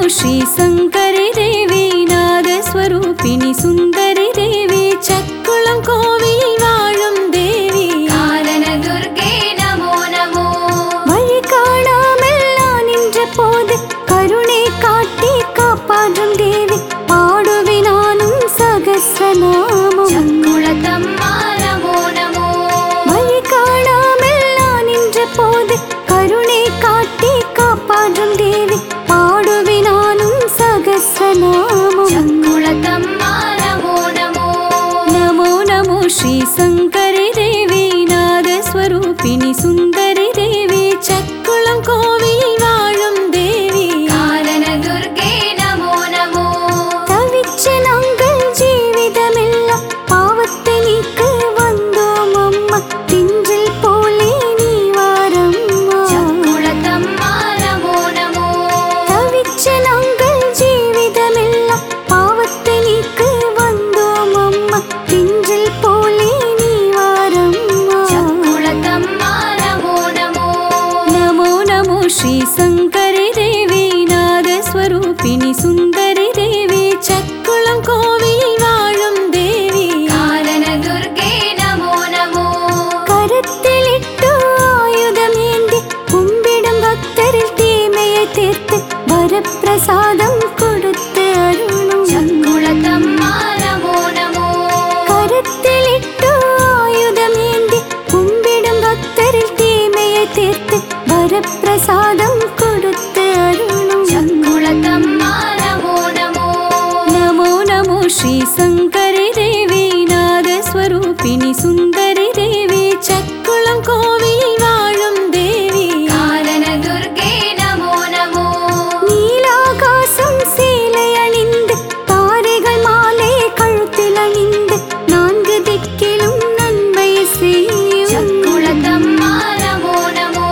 श्री शंकरी देवी नाद स्वरूपिणी सुंदरी देवी चक्कुलम कोविल वाழும் देवी कालन दुर्गे नमो नमो वழி காணாமல் நான் நின்ற போது கருணை காட்டி காப்பாற்றும் தேவி பாடுவே நானும் சகஸ்ரநாமம் சக்குளத்தம்மா நமோ நமோ வழி காணாமல் நான் நின்ற போது கருணை காட்டி காப்பாற்றும் தேவி பாடுவே நானும் சகஸ்ரநாமம் சக்குளத்தம்மா நமோ நமோ நமோ நமோ ஸ்ரீ शंकरी देवी नाद स्वरूपिणी सुंदरी देवी चक्कुलम कोविल वाழும் देवी कालन दुर्गे नमो नमो तविच्च नांगल जीवितमेल्लाम पावत्तै नीक्क वंदोम अम्मा तिंजिल पोले नी वारम्मा चक्कुलतम्मा नमो नमो तविच्च नांगल जीवितमेल्लाम पावत्तै नीक्क वंदोम अम्मा तिंजिल पोले नी वारम्मा चक्कुलतम्मा नमो नमो नमो नमो श्री शंकरी देवी नाद स्वरूपिणी सुंदरी देवी चक्कुलम कोविल वाழும் देवी कालन दुर्गे नमो नमो கரத்திலிட்டு ஆயுதம் ஏந்தி கும்பிடும் பக்தரில் தீமையை தீர்த்து வரப்பிரசாதம் கொடுத்து அருளும் சக்குளத்தம்மா நமோ நமோ கரத்திலிட்டு ஆயுதம் ஏந்தி கும்பிடும் பக்தரில் தீமையை தீர்த்து வரப்பிரசாதம் கொடுத்து அருளும் சக்குளத்தம்மா நமோ நமோ நமோ நமோ ஸ்ரீ शंकरी देवी नाद स्वरूपिणी सुंदरी देवी चक्कुलम कोविल वाழும் देवी कालन दुर्गे नमो नमो நீலாகாசம் சேலை அணிந்து தாரைகள் மாலை கழுத்தில் அணிந்து நான்கு திக்கிலும் நன்மை செய்யும் சக்குளத்தம்மா நமோ நமோ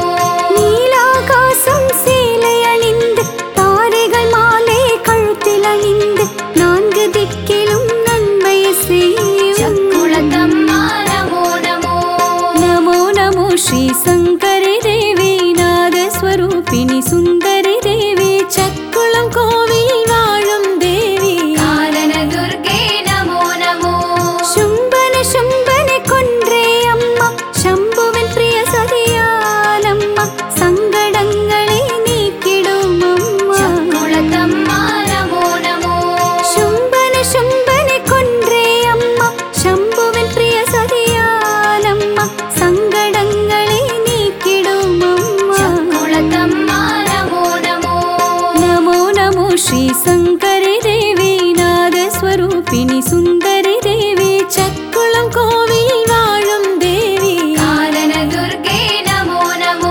நீலாகாசம் சேலை அணிந்து தாரைகள் மாலை கழுத்தில் அணிந்து நான்கு திக்கிலும் நன்மை செய்யும் சக்குளத்தம்மா நமோ நமோ நமோ நமோ ஸ்ரீ शंकरी देवी नाद स्वरूपिणी सुंदरी देवी चक्कुलम कोविल वाழும் देवी कालन दुर्गे नमो नमो शुंभन शुंभனை கொன்றே அம்மா शंभुவின் பிரிய சதியானம்மா சங்கடங்களை நீக்கிடும் அம்மா சக்குளத்தம்மா நமோ நமோ शुंभन शुंभனை கொன்றே அம்மா शंभुவின் பிரிய சதியானம்மா சங்கடங்களை நீக்கிடும் அம்மா சக்குளத்தம்மா நமோ நமோ நமோ நமோ ஸ்ரீ शंकरी देवी नाद स्वरूपिणी सुंदरी देवी चक्कुलम कोविल வாழும் देवी कालन दुर्गे नमो नमो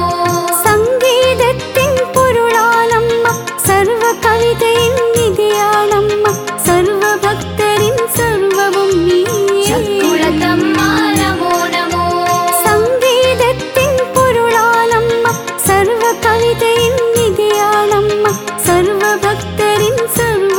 சங்கீதத்தின் பொருளானம்மா சர்வ கவிதையின் நிதியானம்மா சர்வ பக்தரின் சர்வமும் நீயே சக்குளத்தம்மா நமோ நமோ சங்கீதத்தின் பொருளானம்மா சர்வ கவிதையின் நிதியானம்மா சர்வ பக்தரின் சர்வ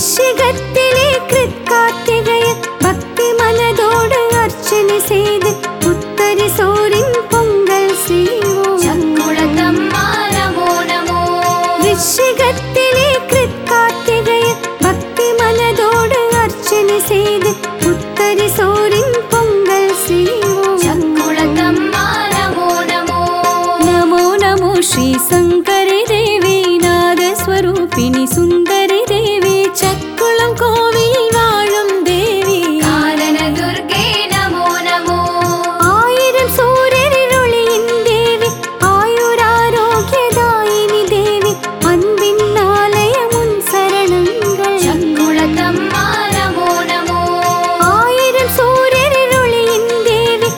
விருஷிகத்திலே கிருத்கார்த்திகைய பக்தி மனதோடு அர்ச்சனை செய்து புத்தரி சோரின் பொங்கல் செய்வோம். சக்குளத்தம்மா நமோ நமோ. விருஷிகத்திலே கிருத்கார்த்திகைய பக்தி மனதோடு அர்ச்சனை செய்து புத்தரி சோரின் பொங்கல் செய்வோம். சக்குளத்தம்மா நமோ நமோ. நமோ நமோ ஸ்ரீ சங்கரி தேவி நாதஸ்வரூபிணி சுந்தரி தேவி சக்குளம் கோவிலில் வாழும் தேவி காரண துர்க்கே நமோ நமோ. ஆயிரம் சூரியரின் ஒளியின் தேவி ஆயுராரோக்கியதாயினி தேவி அன்பின் ஆலயமுன் சரணங்கள். சக்குளத்தம்மா நமோ நமோ. ஆயிரம் சூரியரின் ஒளியின் தேவி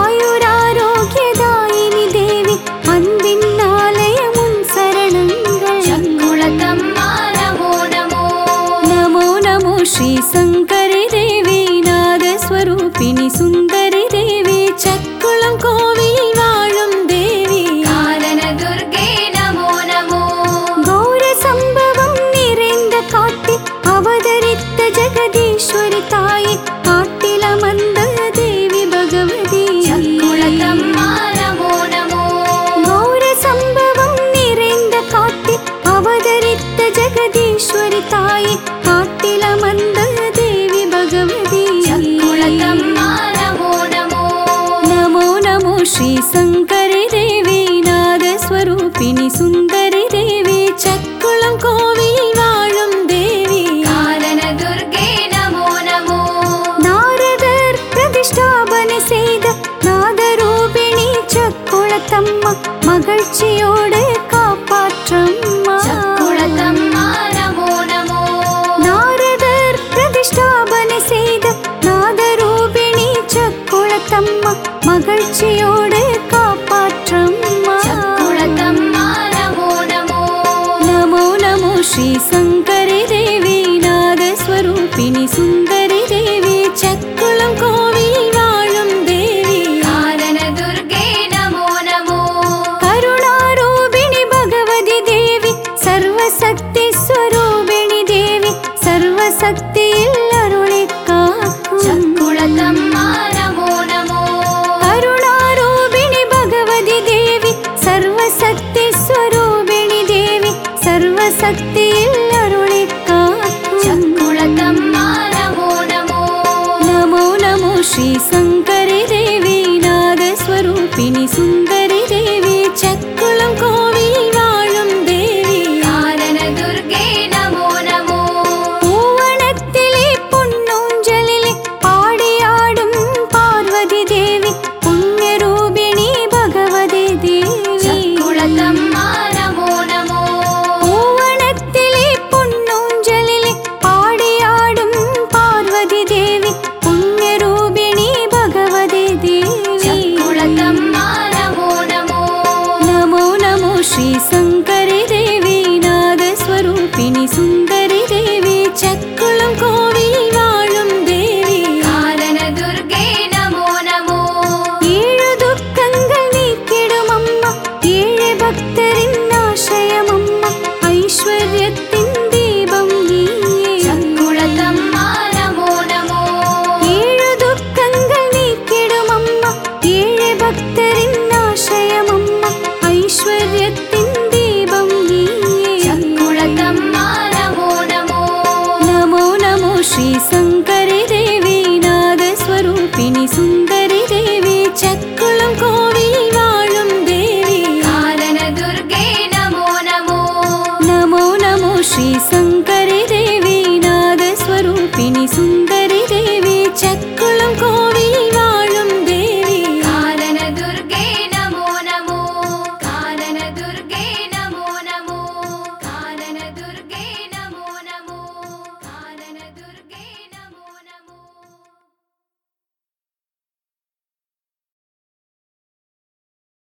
ஆயுராரோக்கியதாயினி தேவி அன்பின் ஆலயமுன் சரணங்கள். சக்குளத்தம்மா நமோ நமோ. நமோ நமோ ஸ்ரீ சங்கரி தேவி நாதஸ்வரூபிணி சுந்தரி தேவி சக்குளம் கோவிலில் வாழும் தேவி காரண துர்க்கே நமோ நமோ. கௌர சம்பவம் நிறைந்த காட்டில் அவதரித்த ஜெகதீஸ்வரி தாயே காட்டில் அமர்ந்த தேவி பகவதி சக்குளத்தம்மா நமோ நமோ. கௌர சம்பவம் நிறைந்த காட்டில் அவதரித்த ஜெகதீஸ்வரி தாயே காட்டில் அமர்ந்த தேவி பகவதி சக்குளத்தம்மா நமோ நமோ. நமோ நமோ ஸ்ரீ சங்கரி தேவி நாதஸ்வரூபிணி சுந்தரி தேவி சக்குளம் கோவிலில் வாழும் தேவி காரண துர்க்கே நமோ நமோ. நாரதர் பிரதிஷ்டாபனை செய்த நாதரூபிணி சக்குளத்தம்மா மகிழ்ச்சியோடு காப்பாற்றம்மா. சக்குளத்தம்மா நமோ நமோ. நாரதர் பிரதிஷ்டாபனை செய்த நாதரூபிணி சக்குளத்தம்மா மகிழ்ச்சியோடு காப்பாற்றம்மா. சக்குளத்தம்மா நமோ நமோ. நமோ நமோ ஸ்ரீ சங்கரி தேவி நாதஸ்வரூபிணி சுந்தரி தேவி சக்குளம் கோவிலில் வாழும் தேவி காரண துர்க்கே நமோ நமோ. கருணாரூபிணி பகவதி தேவி சர்வசக்தி ஸ்வரூபிணி தேவி சர்வசக்தியில் அருளை காக்கும். சக்குளத்தம்மா நமோ நமோ. கருணாரூபிணி பகவதி தேவி சர்வசக்தி ஸ்வரூபிணி தேவி சர்வசக்தியில் அருளை காக்கும். சக்குளத்தம்மா நமோ நமோ. நமோ நமோ ஸ்ரீ சங்கரி தேவி நாதஸ்வரூபிணி சுந்தரி தேவி சக்குளம் கோவிலில் வாழும் தேவி காரண துர்க்கே நமோ நமோ. பூவனத்திலே பொன்னூஞ்சலிலே பாடியாடும் பார்வதி தேவி புண்ணியரூபிணி பகவதி தேவி சக்குளத்தம்மா நமோ நமோ. பூவனத்திலே பொன்னூஞ்சலிலே பாடியாடும் பார்வதி தேவி புண்ணியரூபிணி பகவதி தேவி சக்குளத்தம்மா நமோ நமோ. நமோ நமோ ஸ்ரீ சங்கரி தேவி நாதஸ்வரூபிணி சுந்தரி தேவி சக்குளம் கோவிலில் வாழும் தேவி காரண துர்க்கே நமோ நமோ. ஏழு துக்கங்கள் நீக்கிடும் அம்மா ஏழை பக்தரின் ஆசிரயம் அம்மா ஐஸ்வர்யத்தின் தீபம் நீயே. சக்குளத்தம்மா நமோ நமோ. ஏழு துக்கங்கள் நீக்கிடும் அம்மா ஏழை பக்தரின் ஆசிரயம் அம்மா ஐஸ்வர்யத்தின் தீபம் நீயே. சக்குளத்தம்மா நமோ நமோ. நமோ நமோ ஸ்ரீ சங்கரி தேவி நாதஸ்வரூபிணி சுந்தரி தேவி சக்குளம் கோவிலில் வாழும் தேவி காரண துர்க்கே நமோ நமோ. நமோ நமோ ஸ்ரீ